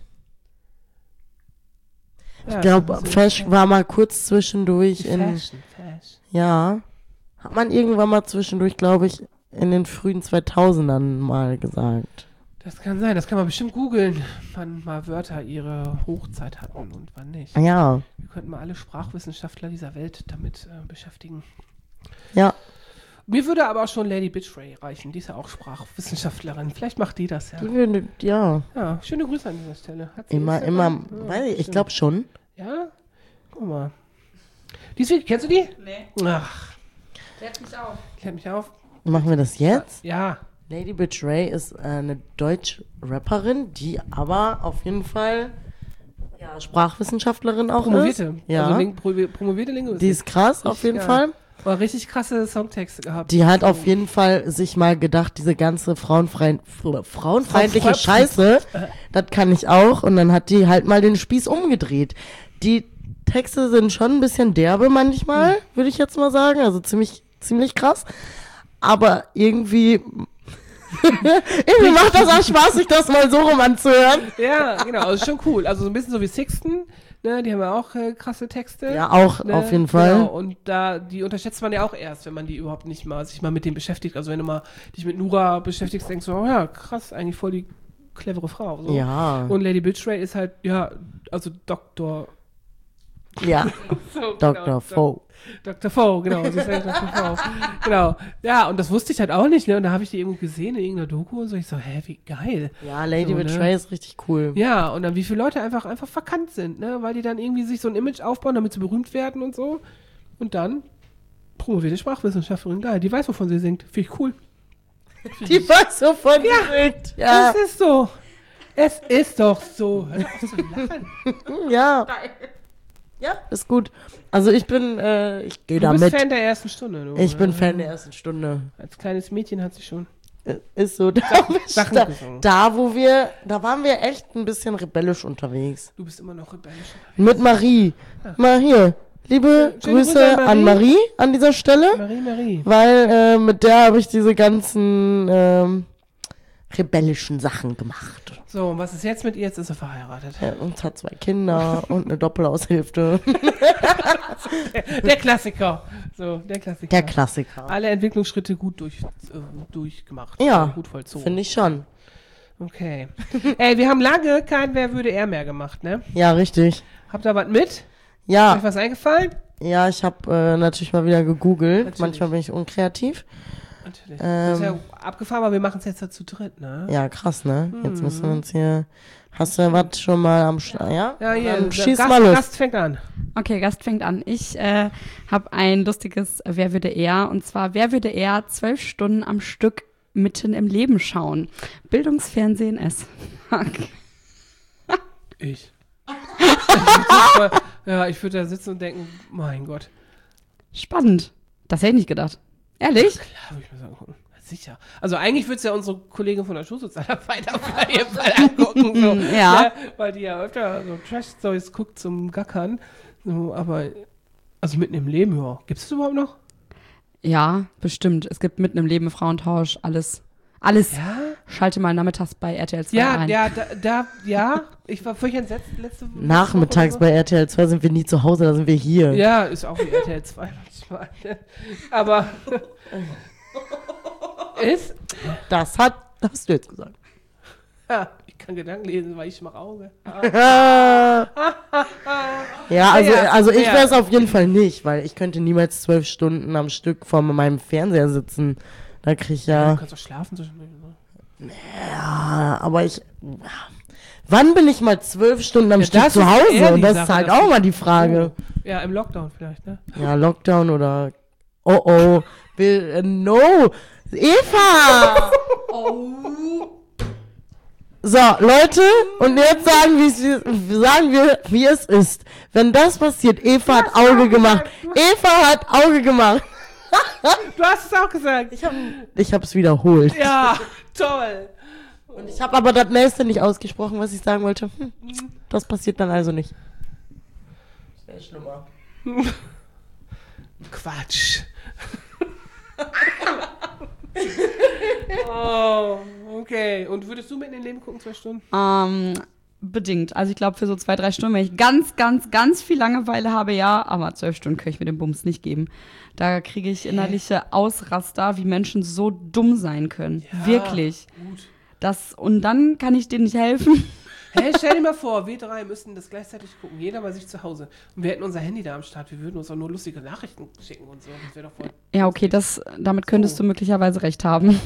Ja, Ich glaube, so- Fesch war mal kurz zwischendurch in. Fashion, Fesch. Ja. Hat man irgendwann mal zwischendurch, glaube ich, in den frühen zweitausendern mal gesagt. Das kann sein, das kann man bestimmt googeln, wann mal Wörter ihre Hochzeit hatten und wann nicht. Ja. Wir könnten mal alle Sprachwissenschaftler dieser Welt damit äh, beschäftigen. Ja. Mir würde aber auch schon Lady Bitchray reichen, die ist ja auch Sprachwissenschaftlerin. Vielleicht macht die das ja. Die würde, ja. Ja, schöne Grüße an dieser Stelle. Hat sie Immer, Instagram? immer, Ja, weiß ich, ich stimmt. glaube schon. Ja? Guck mal. Die ist wirklich, kennst du die? Nee, Ach, klärt mich auf. klärt mich auf. Machen wir das jetzt? Ja. Lady Betray ist äh, eine Deutsch-Rapperin, die aber auf jeden Fall ja, Sprachwissenschaftlerin auch Promovierte. ist. Ja. Also Ling pro promovierte Linguistik. Die ist krass, Richtig auf jeden geil. Fall. Aber richtig krasse Songtexte gehabt. Die hat auf jeden Fall sich mal gedacht, diese ganze frauenfreien, frauenfeindliche Frau- Scheiße, das kann ich auch. Und dann hat die halt mal den Spieß umgedreht. Die Texte sind schon ein bisschen derbe manchmal, würde ich jetzt mal sagen. Also ziemlich, ziemlich krass. Aber irgendwie, irgendwie macht das auch Spaß, sich das mal so rum anzuhören. Ja, genau, also schon cool. Also so ein bisschen so wie Sixten, ne, die haben ja auch äh, krasse Texte. Ja, auch Ne? auf jeden Fall. Genau, und da, die unterschätzt man ja auch erst, wenn man die überhaupt nicht mal, sich mal mit denen beschäftigt. Also wenn du mal dich mit Nura beschäftigst, denkst du, oh ja, krass, eigentlich voll die clevere Frau. So. Ja. Und Lady Bitchray ist halt, ja, also Doktor Ja, So, Doktor genau, Fo. Doktor V, genau. Sie ist ja Doktor V. Genau. Ja, und das wusste ich halt auch nicht, ne? Und da habe ich die irgendwo gesehen in irgendeiner Doku und so. Ich so, hä, wie geil. Ja, Lady So, with ne? Trey ist richtig cool. Ja, und dann wie viele Leute einfach, einfach verkannt sind, ne? Weil die dann irgendwie sich so ein Image aufbauen, damit sie berühmt werden und so. Und dann promovierte Sprachwissenschaftlerin, geil. Die weiß, wovon sie singt. Finde ich cool. Die weiß, wovon sie singt. Ja, Es ist so. Es ist doch so. Hör doch auf zu lachen. ja. Ja, ist gut. Also ich bin, äh, ich gehe Du da bist mit. Fan der ersten Stunde, du. Ich bin ne? Fan der ersten Stunde. Als kleines Mädchen hat sie schon Äh, Ist so. Da, Sachen da, gesungen. da, wo wir, da waren wir echt ein bisschen rebellisch unterwegs. Du bist immer noch rebellisch. Mit Marie. Mal hier. Liebe Ja, schöne Grüße Grüße an an Marie an dieser Stelle. Marie, Marie. Weil äh, mit der habe ich diese ganzen ähm, rebellischen Sachen gemacht. So, und was ist jetzt mit ihr? Jetzt ist sie verheiratet. Ja, und hat zwei Kinder und eine Doppelaushilfe. Der Klassiker. So, der Klassiker. Der Klassiker. Alle Entwicklungsschritte gut durch, äh, durchgemacht. Ja, Gut vollzogen. finde ich schon. Okay. Ey, wir haben lange kein Wer würde er mehr gemacht, ne? Ja, richtig. Habt ihr was mit? Ist Ja, euch was eingefallen? ja, ich habe äh, natürlich mal wieder gegoogelt. Natürlich. Manchmal bin ich unkreativ. Natürlich. Ähm. das ist ja abgefahren, aber wir machen es jetzt ja zu dritt, ne? Ja, krass, ne? Jetzt müssen wir uns hier... Hast du was schon mal am Start? Ja? Ja, hier, Dann der schieß Gast, mal los. Gast fängt an. Okay, Gast fängt an. Ich äh, habe ein lustiges Wer würde er? Und zwar, wer würde er zwölf Stunden am Stück mitten im Leben schauen? Bildungsfernsehen S. Okay. Ich. ich würd, ja, ich würde da sitzen und denken, mein Gott. Spannend. Das hätte ich nicht gedacht. Ehrlich? Klar, würde ich mir sagen, gucken. Sicher. Also eigentlich würde es ja unsere Kollegin von der Schulsozialarbeit auf jeden Fall angucken. So, Ja. Ne? Weil die ja öfter so Trash-Stories guckt zum Gackern. So, aber, also mitten im Leben, ja. Gibt es das überhaupt noch? Ja, bestimmt. Es gibt mitten im Leben Frauentausch, alles. Alles. Ja? Schalte mal nachmittags bei R T L zwei Ja, ein. ja, da, da, ja. Ich war völlig entsetzt letzte Woche. Nachmittags bei R T L zwei sind wir nie zu Hause, da sind wir hier. Ja, ist auch wie R T L zwei manchmal. ne? Aber ist, Das hat, das hast du jetzt gesagt. ja, ich kann Gedanken lesen, weil ich mache Auge. Ja, also, Ja, also ich ja. wäre es auf jeden Fall nicht, weil ich könnte niemals zwölf Stunden am Stück vor meinem Fernseher sitzen. Da krieg ich Du ja, kannst doch schlafen zwischendurch. Ne? ja, aber ich, wann bin ich mal zwölf Stunden am Ja, Stück das zu ist eher Hause? die Das Sache, ist halt dass auch ich- mal die Frage. Ja, im Lockdown vielleicht, ne? Ja, Lockdown oder, oh oh, will, äh, no, Eva! So, Leute, und jetzt sagen, wie's- wie sagen wir, wie es ist. Wenn das passiert, Eva hat Auge gemacht. Eva hat Auge gemacht. Du hast es auch gesagt. Ich, hab, ich hab's wiederholt. Ja, toll. Und ich habe aber das nächste nicht ausgesprochen, was ich sagen wollte. Hm, das passiert dann also nicht. Sehr schlimmer. Quatsch. Oh, okay. Und würdest du mit in den Leben gucken, zwei Stunden? Ähm, bedingt. Also ich glaube, für so zwei, drei Stunden, wenn ich ganz, ganz, ganz viel Langeweile habe, ja, aber zwölf Stunden kann ich mir den Bums nicht geben. Da kriege ich innerliche Ausraster, wie Menschen so dumm sein können. Ja, Wirklich. Gut. Das, und dann kann ich denen nicht helfen. Hey, stell dir mal vor, wir drei müssten das gleichzeitig gucken, jeder bei sich zu Hause. Und wir hätten unser Handy da am Start, wir würden uns auch nur lustige Nachrichten schicken und so. Das wäre doch voll. Ja, okay, das, damit könntest So. du möglicherweise recht haben.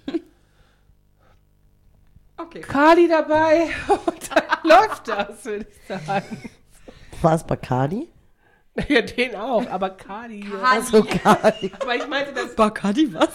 Okay. Kali dabei und dann läuft das, würde ich sagen. War es Bacardi? Ja, den auch, aber Kali. hier. Also Bacardi. Aber ich meinte das. Bacardi, was?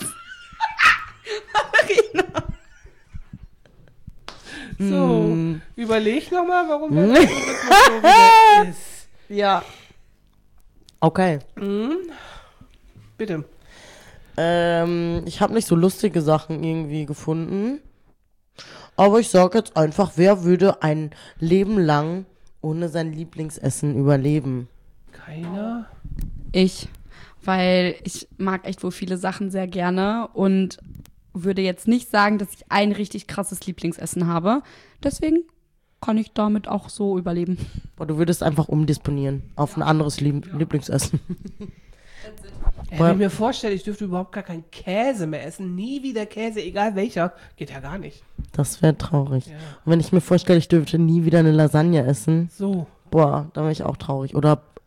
So, überleg nochmal, warum der Algorithmus so wie der ist. Ja. Okay. Bitte. Ähm, ich habe nicht so lustige Sachen irgendwie gefunden. Aber ich sag jetzt einfach, wer würde ein Leben lang ohne sein Lieblingsessen überleben? Keiner? Ich, weil ich mag echt wohl viele Sachen sehr gerne und würde jetzt nicht sagen, dass ich ein richtig krasses Lieblingsessen habe. Deswegen kann ich damit auch so überleben. Boah, du würdest einfach umdisponieren auf ein anderes Lieb- Lieblingsessen. Ey, wenn ich mir vorstelle, ich dürfte überhaupt gar keinen Käse mehr essen, nie wieder Käse, egal welcher, geht ja gar nicht. Das wäre traurig. Ja. Und wenn ich mir vorstelle, ich dürfte nie wieder eine Lasagne essen, So. boah, dann wäre ich auch traurig. Oder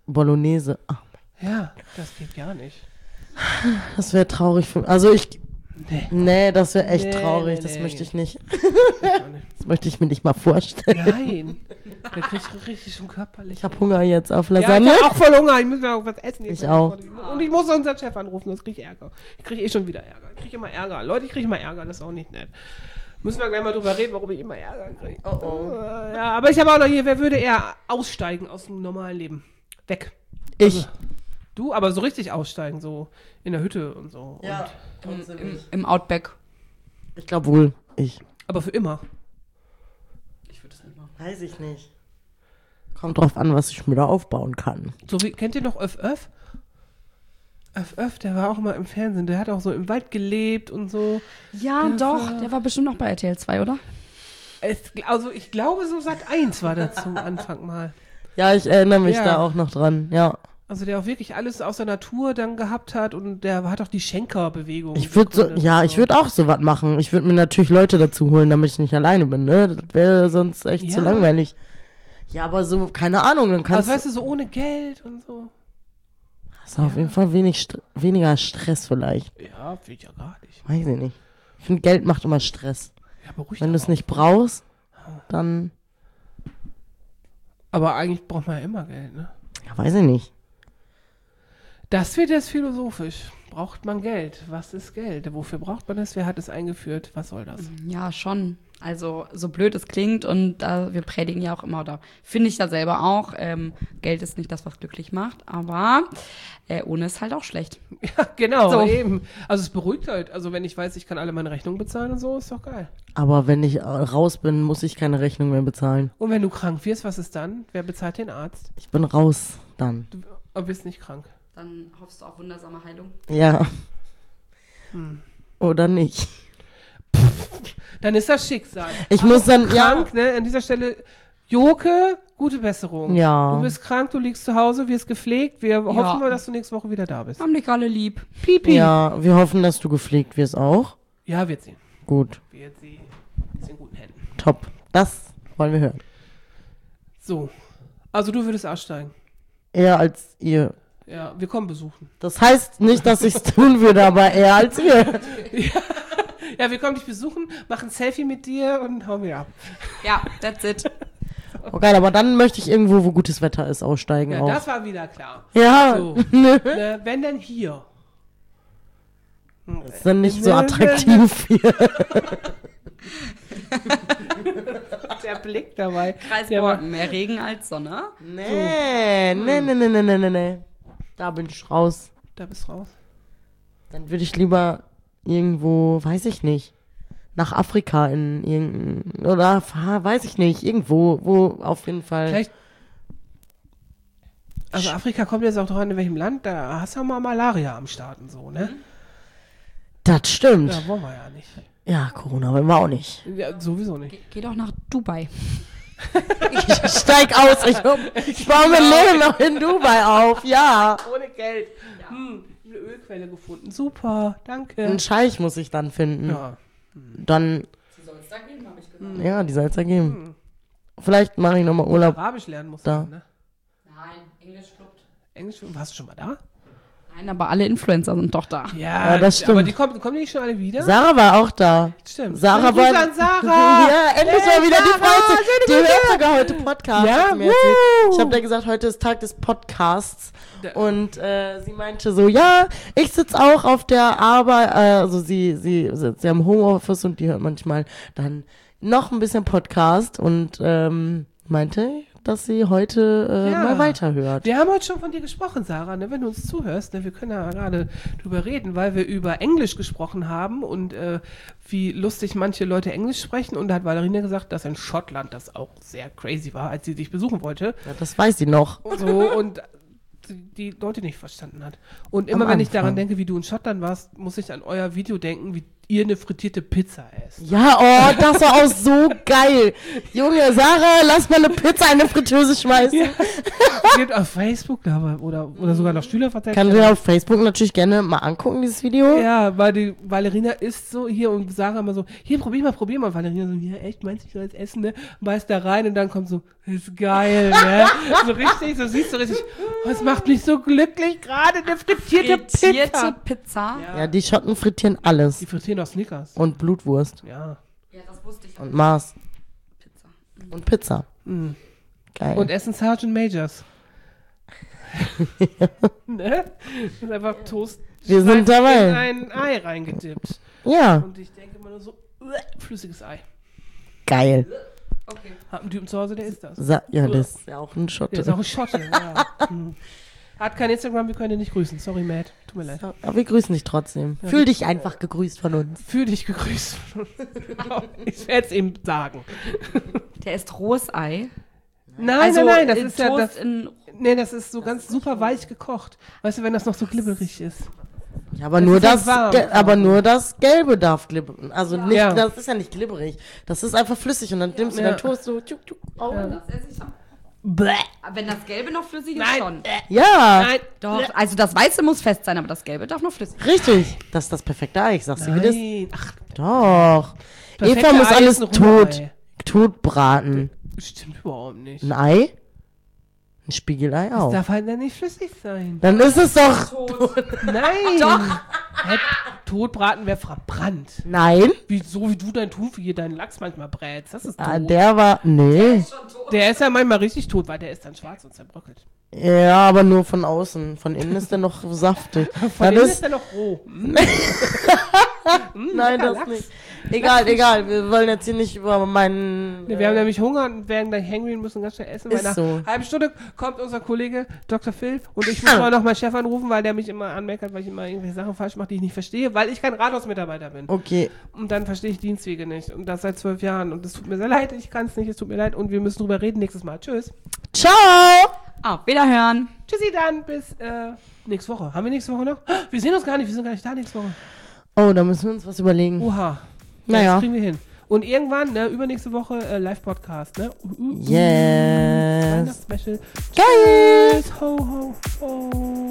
Bolognese. Ach, Ja, das geht gar nicht. das wäre traurig für mich. Also ich, Nee. nee, das wäre echt Nee, traurig. nee, Das nee. möchte ich nicht. Gar nicht. Das möchte ich mir nicht mal vorstellen. Nein. Da krieg ich richtig schon körperlich. Ich habe Hunger jetzt auf Ja, Lasagne. ich hab auch voll Hunger. Ich muss mir auch was essen. Ich auch. Und ich muss unseren Chef anrufen, sonst krieg ich Ärger. Ich krieg eh schon wieder Ärger. Ich krieg immer Ärger. Leute, ich krieg immer Ärger. Das ist auch nicht nett. Müssen wir gleich mal drüber reden, warum ich immer Ärger kriege. Oh, oh. Ja, aber ich habe auch noch hier, wer würde eher aussteigen aus dem normalen Leben? Weg. Ich. Also, du, aber so richtig aussteigen, so in der Hütte und so. Ja. Und, Im, Im Outback. Ich glaube wohl. Ich. aber für immer. Ich würde es nicht machen. Weiß ich nicht. Kommt drauf an, was ich mir da aufbauen kann. So wie, kennt ihr noch Öff Öff? Öff Öff, der war auch mal im Fernsehen. Der hat auch so im Wald gelebt und so. Ja, Der doch. war- Der war bestimmt noch bei R T L zwei, oder? Es, also ich glaube, so Sat eins war das zum Anfang mal. Ja, ich erinnere mich Ja. da auch noch dran. Ja. Also der auch wirklich alles aus der Natur dann gehabt hat und der hat auch die Schenker-Bewegung. Ich würde so, gegründet ja, und ich würde auch sowas machen. Ich würde mir natürlich Leute dazu holen, damit ich nicht alleine bin, ne? Das wäre sonst echt zu Ja. langweilig. Ja, aber so, keine Ahnung, dann kannst Also weißt du, so ohne Geld und so. hast du auf jeden Fall wenig, St- weniger Stress vielleicht. Ja, will ich ja gar nicht. Weiß ich nicht. Ich finde, Geld macht immer Stress. Ja, beruhigt Wenn du auch. es nicht brauchst, dann, Aber eigentlich braucht man ja immer Geld, ne? ja, weiß ich nicht. Das wird jetzt philosophisch. Braucht man Geld? Was ist Geld? Wofür braucht man es? Wer hat es eingeführt? Was soll das? Ja, schon. Also, so blöd es klingt und äh, wir predigen ja auch immer, oder finde ich ja selber auch, ähm, Geld ist nicht das, was glücklich macht, aber äh, ohne ist halt auch schlecht. Ja, genau, So. eben. Also es beruhigt halt. Also wenn ich weiß, ich kann alle meine Rechnungen bezahlen und so, ist doch geil. Aber wenn ich äh, raus bin, muss ich keine Rechnung mehr bezahlen. Und wenn du krank wirst, was ist dann? Wer bezahlt den Arzt? Ich bin raus dann. Du aber bist nicht krank. Dann hoffst du auf wundersame Heilung. Ja. Hm. Oder nicht. Dann ist das Schicksal. Ich muss dann, Krank, ja. ne? An dieser Stelle, Joke, gute Besserung. Ja. Du bist krank, du liegst zu Hause, wirst gepflegt. Wir hoffen mal, dass du nächste Woche wieder da bist. Haben dich alle lieb. Pipi. Ja, wir hoffen, dass du gepflegt wirst auch. Ja, wird sie. Gut, Wird sie. Ist in guten Händen. top. Das wollen wir hören. So. Also du würdest aussteigen. Eher als ihr. Ja, wir kommen besuchen. Das heißt nicht, dass ich es tun würde, aber eher als ihr. Ja, wir kommen dich besuchen, machen ein Selfie mit dir und hauen wieder ab. Ja, that's it. Okay, aber dann möchte ich irgendwo, wo gutes Wetter ist, aussteigen Ja, auch. das war wieder klar. Ja, So. Ne, wenn denn hier. ist dann nicht so Ne, ne, attraktiv hier. Der Blick dabei. Kreisborten, mehr Regen als Sonne. Nee, nee, nee, nee, nee, nee, nee, nee. Da bin ich raus. Da bist du raus. Dann würde ich lieber irgendwo, weiß ich nicht, nach Afrika in irgendein, oder, fahr- weiß ich nicht, irgendwo, wo auf jeden Fall. Vielleicht. Also Afrika kommt jetzt auch drauf an, in welchem Land. Da hast du ja mal Malaria am Start und so, ne? Das stimmt. Ja, wollen wir ja nicht. Ja, Corona wollen wir auch nicht. Ja, sowieso nicht. Ge geh doch nach Dubai. Ich steig aus, ich, ich baue mein Leben noch in Dubai auf, ja. Ohne Geld. Hm, eine Ölquelle gefunden. Super, danke. Einen Scheich muss ich dann finden. Ja. Dann, Die soll es da geben, habe ich gehört. ja, die soll es ergeben. Vielleicht mache ich nochmal Urlaub. Arabisch lernen musst Da. du, ne? Nein, Englisch fluppt. Englisch, warst du schon mal da? Nein, aber alle Influencer sind doch da. Ja, das stimmt. Aber die kommen, kommen die nicht schon alle wieder? Sarah war auch da. Stimmt. Sarah Grüße war. an Sarah. Ja, endlich Hey, mal wieder die Sarah, Frau. Die schöne hört Grüße. sogar heute Podcast. Ja, hat sie mir erzählt. wuhu. Ich habe da gesagt, heute ist Tag des Podcasts. Da- Und äh, sie meinte so, ja, ich sitze auch auf der Arbeit. Äh, also sie, sie sitzt ja im Homeoffice und die hört manchmal dann noch ein bisschen Podcast und ähm, meinte, dass sie heute äh, Ja. mal weiterhört. Wir haben heute schon von dir gesprochen, Sarah, ne? Wenn du uns zuhörst, ne? Wir können ja gerade drüber reden, weil wir über Englisch gesprochen haben und äh, wie lustig manche Leute Englisch sprechen. Und da hat Valerina gesagt, dass in Schottland das auch sehr crazy war, als sie dich besuchen wollte. Ja, das weiß sie noch. So, und die Leute nicht verstanden hat. Und immer Am wenn ich daran Anfang. denke, wie du in Schottland warst, muss ich an euer Video denken, wie ihr eine frittierte Pizza esst. Ja, oh, das war auch so geil. Junge, Sarah, lass mal eine Pizza in eine Fritteuse schmeißen. Ja. Geht auf Facebook aber, oder, oder sogar noch Schüler verteilt. Kannst du dir auf Facebook natürlich gerne mal angucken, dieses Video. Ja, weil die Valerina isst so hier und Sarah immer so, hier, probier mal, probier mal. Valerina so, ja, echt, meinst du, ich soll jetzt essen, ne? Beißt da rein und dann kommt so, ist geil, ne? So richtig, so siehst du richtig, oh, es macht mich so glücklich, gerade eine frittierte Frittierte Pizza. Pizza. Ja. Ja, die Schotten frittieren alles. Die frittieren auch Snickers. Und Blutwurst. Ja. Ja, das wusste ich. Und Mars. Pizza. Und Pizza. Mhm. Geil. Und essen Sergeant Majors. Ne? Das ist einfach Toast. Wir sind in dabei. ein Ei reingedippt. Ja, Und ich denke immer nur so, uäh, flüssiges Ei. geil. Okay. Hab einen Typen zu Hause, der isst das. Sa ja, das ist ja auch ein Der Schotte. ist auch ein Schotte. Ja. Hm. Hat kein Instagram, wir können ihn nicht grüßen. Sorry, Matt. Tut mir leid. Aber wir grüßen dich trotzdem. Ja. Fühl dich einfach gegrüßt von uns. Fühl dich gegrüßt. Ich werde es ihm sagen. Der isst rohes Ei. Nein, also nein, nein, das in ist ja Toast das. in Nee, das ist so ganz super weich gekocht. Weißt du, wenn das noch so glibberig ist. Ja, aber Das nur ist halt das, warm. Ge- aber nur das Gelbe darf glibbern. Also nicht, Ja. das ist ja nicht glibberig. Das ist einfach flüssig und dann nimmst du Ja. deinen Toast so tschuk, tschuk, auf. Ja. Das esse ich. Bäh. Wenn das Gelbe noch flüssig ist, Nein. schon. Ja, Nein. Doch, also das Weiße muss fest sein, aber das Gelbe darf noch flüssig sein. richtig. Das ist das perfekte Ei, ich sag's dir, wie das. Nein. Ach, Doch. perfekte Eva muss Ei alles ist ein tot, Rührei. tot braten. Stimmt überhaupt nicht. Ein Ei? Ein Spiegelei Das auch. darf halt dann nicht flüssig sein. Dann ist es doch. Nein. Doch. Hä, Totbraten wäre verbrannt. Nein. Wie, so wie du dein Thunfisch hier deinen Lachs manchmal brätst. Das ist tot. Ah, der war. Nee. Der ist ja manchmal richtig tot, weil der ist dann schwarz und zerbröckelt. Ja, aber nur von außen. Von innen ist der noch saftig. Von Dann innen ist, ist er noch roh. Hm, nein, lecker das Lachs. nicht. Egal, egal. Wir wollen jetzt hier nicht über meinen. Ne, wir haben nämlich Hunger und werden gleich hangry und müssen ganz schnell essen, weil Ist nach so. einer halben Stunde kommt unser Kollege Doktor Phil und ich muss mal noch meinen Chef anrufen, weil der mich immer anmeckert, weil ich immer irgendwelche Sachen falsch mache, die ich nicht verstehe, weil ich kein Rathausmitarbeiter bin. Okay. Und dann verstehe ich Dienstwege nicht. Und das seit zwölf Jahren. Und es tut mir sehr leid, ich kann es nicht, es tut mir leid. Und wir müssen drüber reden nächstes Mal. Tschüss. Ciao! Auf Wiederhören. Tschüssi dann, bis äh, nächste Woche. Haben wir nächste Woche noch? Wir sehen uns gar nicht, wir sind gar nicht da nächste Woche. Oh, da müssen wir uns was überlegen. Oha. Naja. Das kriegen wir hin. Und irgendwann, ne, übernächste Woche äh, Live-Podcast, ne? Uh, uh, uh. Yes. Weihnachtsspecial. Geil! Tschüss. Ho, ho, ho.